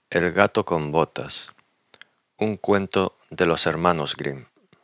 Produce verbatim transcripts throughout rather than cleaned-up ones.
El gato con botas. Un cuento de los hermanos Grimm.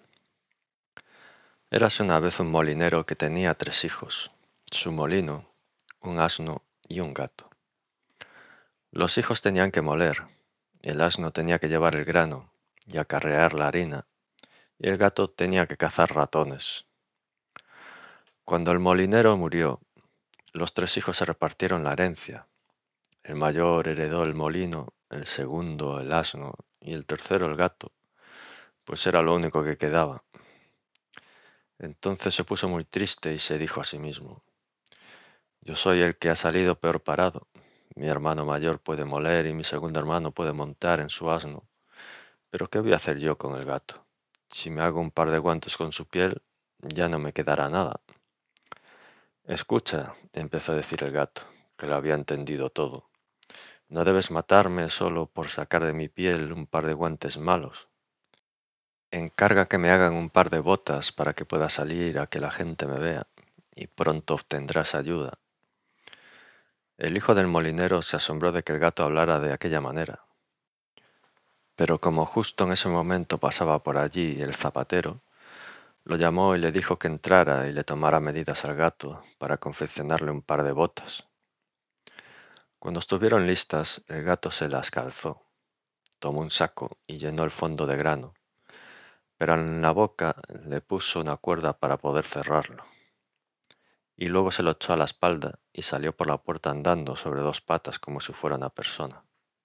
Érase una vez un molinero que tenía tres hijos, su molino, un asno y un gato. Los hijos tenían que moler, el asno tenía que llevar el grano y acarrear la harina, y el gato tenía que cazar ratones. Cuando el molinero murió, los tres hijos se repartieron la herencia. El mayor heredó el molino, el segundo el asno y el tercero el gato, pues era lo único que quedaba. Entonces se puso muy triste y se dijo a sí mismo: Yo soy el que ha salido peor parado. Mi hermano mayor puede moler y mi segundo hermano puede montar en su asno. Pero ¿qué voy a hacer yo con el gato? Si me hago un par de guantes con su piel, ya no me quedará nada. Escucha, empezó a decir el gato, que lo había entendido todo. No debes matarme solo por sacar de mi piel un par de guantes malos. Encarga que me hagan un par de botas para que pueda salir a que la gente me vea, y pronto obtendrás ayuda. El hijo del molinero se asombró de que el gato hablara de aquella manera. Pero como justo en ese momento pasaba por allí el zapatero, lo llamó y le dijo que entrara y le tomara medidas al gato para confeccionarle un par de botas. Cuando estuvieron listas, el gato se las calzó, tomó un saco y llenó el fondo de grano, pero en la boca le puso una cuerda para poder cerrarlo. Y luego se lo echó a la espalda y salió por la puerta andando sobre dos patas como si fuera una persona.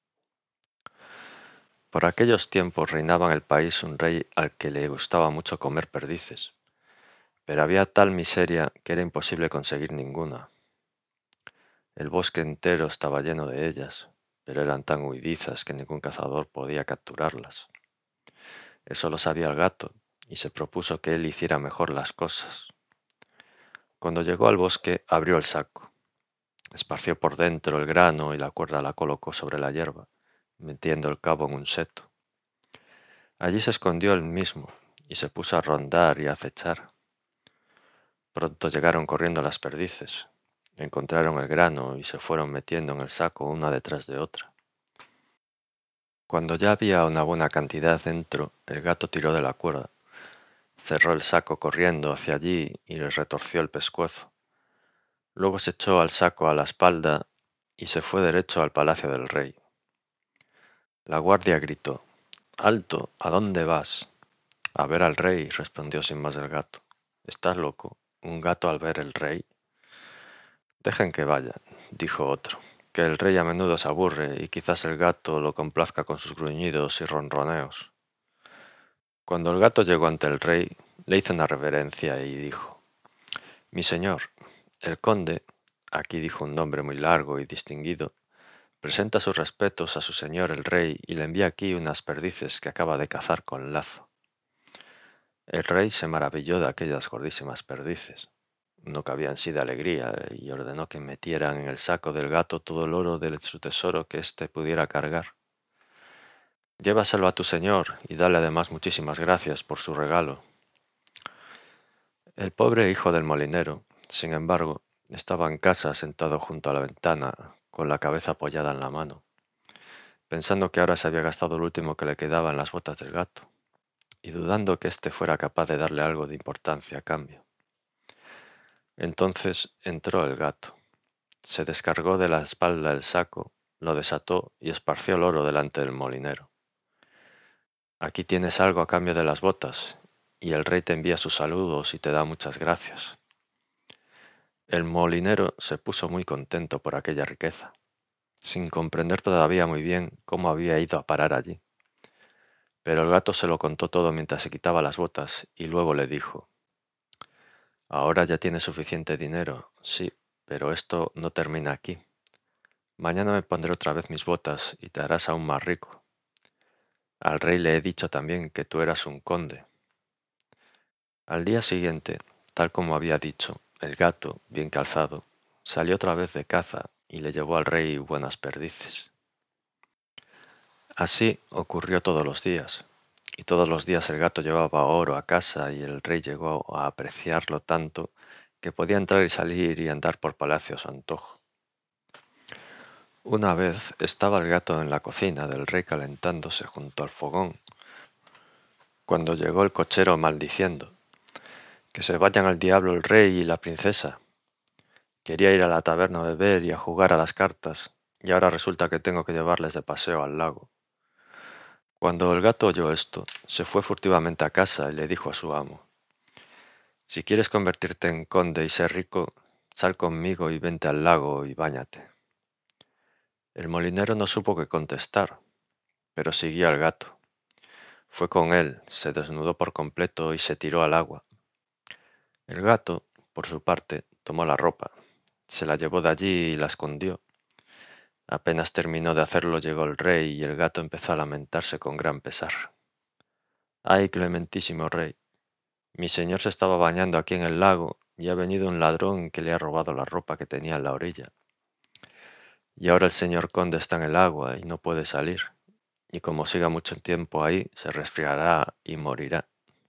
Por aquellos tiempos reinaba en el país un rey al que le gustaba mucho comer perdices, pero había tal miseria que era imposible conseguir ninguna. El bosque entero estaba lleno de ellas, pero eran tan huidizas que ningún cazador podía capturarlas. Eso lo sabía el gato, y se propuso que él hiciera mejor las cosas. Cuando llegó al bosque, abrió el saco, esparció por dentro el grano y la cuerda la colocó sobre la hierba, metiendo el cabo en un seto. Allí se escondió él mismo y se puso a rondar y a acechar. Pronto llegaron corriendo las perdices, encontraron el grano y se fueron metiendo en el saco una detrás de otra. Cuando ya había una buena cantidad dentro, el gato tiró de la cuerda, cerró el saco corriendo hacia allí y le retorció el pescuezo. Luego se echó al saco a la espalda y se fue derecho al palacio del rey. La guardia gritó: «¡Alto! ¿A dónde vas?» «A ver al rey», respondió sin más el gato. «¿Estás loco? ¿Un gato al ver el rey?» «Dejen que vaya», dijo otro, «que el rey a menudo se aburre y quizás el gato lo complazca con sus gruñidos y ronroneos». Cuando el gato llegó ante el rey, le hizo una reverencia y dijo: «Mi señor, el conde», aquí dijo un nombre muy largo y distinguido, «presenta sus respetos a su señor el rey y le envía aquí unas perdices que acaba de cazar con lazo». El rey se maravilló de aquellas gordísimas perdices. No cabía en sí de alegría y ordenó que metieran en el saco del gato todo el oro de su tesoro que éste pudiera cargar. «Llévaselo a tu señor y dale además muchísimas gracias por su regalo». El pobre hijo del molinero, sin embargo, estaba en casa sentado junto a la ventana, con la cabeza apoyada en la mano, pensando que ahora se había gastado el último que le quedaba en las botas del gato, y dudando que éste fuera capaz de darle algo de importancia a cambio. Entonces entró el gato, se descargó de la espalda el saco, lo desató y esparció el oro delante del molinero. «Aquí tienes algo a cambio de las botas, y el rey te envía sus saludos y te da muchas gracias». El molinero se puso muy contento por aquella riqueza, sin comprender todavía muy bien cómo había ido a parar allí. Pero el gato se lo contó todo mientras se quitaba las botas y luego le dijo: «Ahora ya tienes suficiente dinero, sí, pero esto no termina aquí. Mañana me pondré otra vez mis botas y te harás aún más rico. Al rey le he dicho también que tú eras un conde». Al día siguiente, tal como había dicho, el gato, bien calzado, salió otra vez de caza y le llevó al rey buenas perdices. Así ocurrió todos los días, y todos los días el gato llevaba oro a casa y el rey llegó a apreciarlo tanto que podía entrar y salir y andar por palacio a su antojo. Una vez estaba el gato en la cocina del rey calentándose junto al fogón, cuando llegó el cochero maldiciendo: «Que se vayan al diablo el rey y la princesa. Quería ir a la taberna a beber y a jugar a las cartas, y ahora resulta que tengo que llevarles de paseo al lago». Cuando el gato oyó esto, se fue furtivamente a casa y le dijo a su amo: «Si quieres convertirte en conde y ser rico, sal conmigo y vente al lago y báñate». El molinero no supo qué contestar, pero siguió al gato. Fue con él, se desnudó por completo y se tiró al agua. El gato, por su parte, tomó la ropa, se la llevó de allí y la escondió. Apenas terminó de hacerlo llegó el rey y el gato empezó a lamentarse con gran pesar. «Ay, clementísimo rey, mi señor se estaba bañando aquí en el lago y ha venido un ladrón que le ha robado la ropa que tenía en la orilla. Y ahora el señor conde está en el agua y no puede salir, y como siga mucho tiempo ahí, se resfriará y morirá».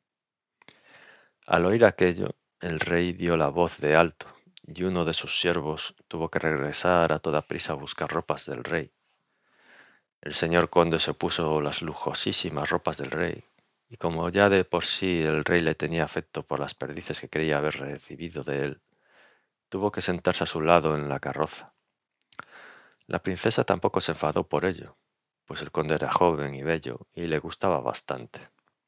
Al oír aquello, el rey dio la voz de alto, y uno de sus siervos tuvo que regresar a toda prisa a buscar ropas del rey. El señor conde se puso las lujosísimas ropas del rey, y como ya de por sí el rey le tenía afecto por las perdices que creía haber recibido de él, tuvo que sentarse a su lado en la carroza. La princesa tampoco se enfadó por ello, pues el conde era joven y bello y le gustaba bastante.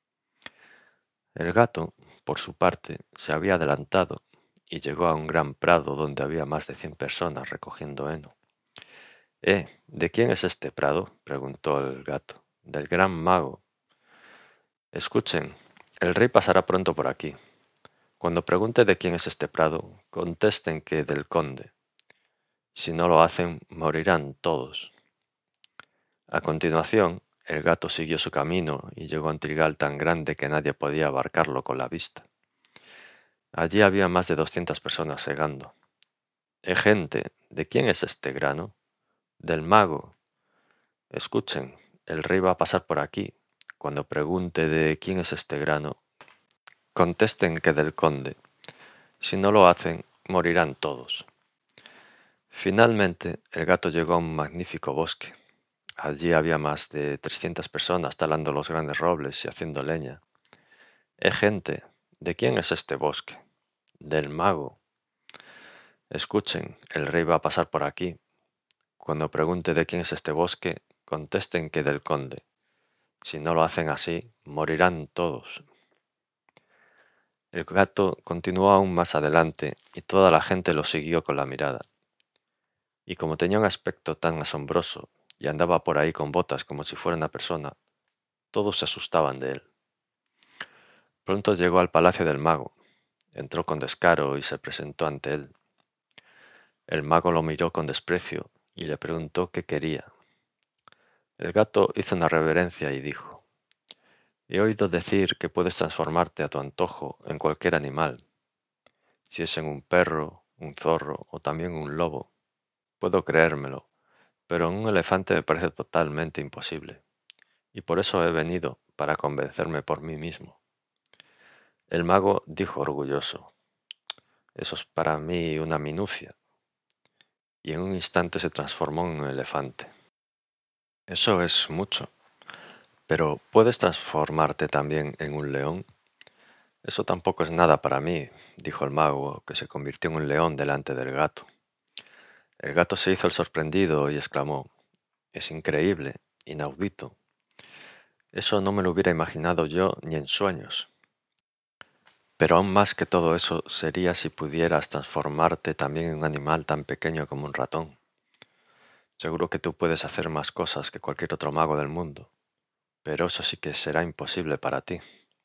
El gato, por su parte, se había adelantado y llegó a un gran prado donde había más de cien personas recogiendo heno. «Eh, ¿de quién es este prado?», preguntó el gato. «Del gran mago». «Escuchen, el rey pasará pronto por aquí. Cuando pregunte de quién es este prado, contesten que del conde. Si no lo hacen, morirán todos». A continuación, el gato siguió su camino y llegó a un trigal tan grande que nadie podía abarcarlo con la vista. Allí había más de doscientas personas segando. «Eh, gente, ¿de quién es este grano?». «Del mago». «Escuchen, el rey va a pasar por aquí. Cuando pregunte de quién es este grano, contesten que del conde. Si no lo hacen, morirán todos». Finalmente, el gato llegó a un magnífico bosque. Allí había más de trescientas personas talando los grandes robles y haciendo leña. «Eh, gente, ¿de quién es este bosque?». «Del mago». «Escuchen, el rey va a pasar por aquí. Cuando pregunte de quién es este bosque, contesten que del conde. Si no lo hacen así, morirán todos». El gato continuó aún más adelante y toda la gente lo siguió con la mirada. Y como tenía un aspecto tan asombroso y andaba por ahí con botas como si fuera una persona, todos se asustaban de él. Pronto llegó al palacio del mago, entró con descaro y se presentó ante él. El mago lo miró con desprecio y le preguntó qué quería. El gato hizo una reverencia y dijo: «He oído decir que puedes transformarte a tu antojo en cualquier animal, si es en un perro, un zorro o también un lobo. Puedo creérmelo, pero en un elefante me parece totalmente imposible, y por eso he venido, para convencerme por mí mismo». El mago dijo orgulloso: «Eso es para mí una minucia», y en un instante se transformó en un elefante. «Eso es mucho, pero ¿puedes transformarte también en un león?». «Eso tampoco es nada para mí», dijo el mago, que se convirtió en un león delante del gato. El gato se hizo el sorprendido y exclamó: «Es increíble, inaudito. Eso no me lo hubiera imaginado yo ni en sueños. Pero aún más que todo eso sería si pudieras transformarte también en un animal tan pequeño como un ratón. Seguro que tú puedes hacer más cosas que cualquier otro mago del mundo, pero eso sí que será imposible para ti».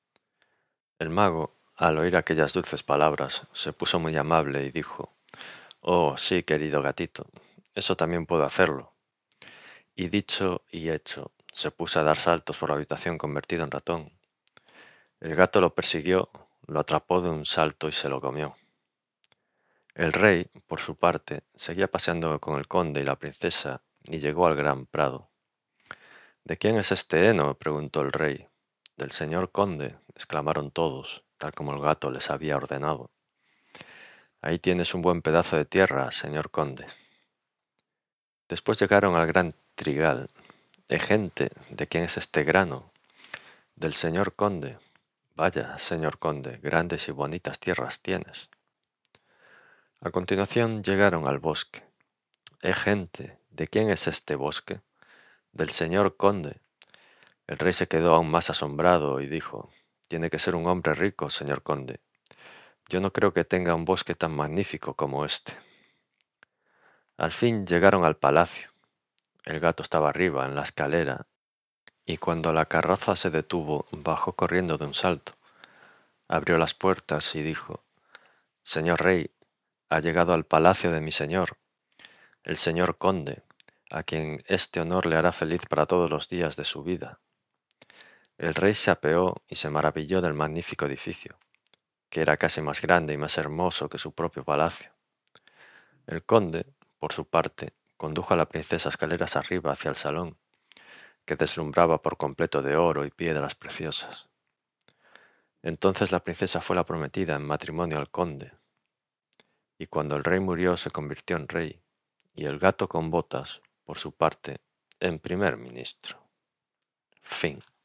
El mago, al oír aquellas dulces palabras, se puso muy amable y dijo: «Oh, sí, querido gatito, eso también puedo hacerlo». Y dicho y hecho, se puso a dar saltos por la habitación convertido en ratón. El gato lo persiguió, lo atrapó de un salto y se lo comió. El rey, por su parte, seguía paseando con el conde y la princesa y llegó al gran prado. «¿De quién es este heno?», preguntó el rey. «Del señor conde», exclamaron todos, tal como el gato les había ordenado. «Ahí tienes un buen pedazo de tierra, señor conde». Después llegaron al gran trigal. —¡Eh, gente! ¿De quién es este grano? —Del señor conde. —Vaya, señor conde, grandes y bonitas tierras tienes. A continuación llegaron al bosque. —¡Eh, gente! ¿De quién es este bosque? —Del señor conde. El rey se quedó aún más asombrado y dijo: —Tiene que ser un hombre rico, señor conde. Yo no creo que tenga un bosque tan magnífico como este. Al fin llegaron al palacio. El gato estaba arriba, en la escalera, y cuando la carroza se detuvo, bajó corriendo de un salto. Abrió las puertas y dijo: —Señor rey, ha llegado al palacio de mi señor, el señor conde, a quien este honor le hará feliz para todos los días de su vida. El rey se apeó y se maravilló del magnífico edificio, que era casi más grande y más hermoso que su propio palacio. El conde, por su parte, condujo a la princesa escaleras arriba hacia el salón, que deslumbraba por completo de oro y piedras preciosas. Entonces la princesa fue la prometida en matrimonio al conde, y cuando el rey murió se convirtió en rey, y el gato con botas, por su parte, en primer ministro. Fin.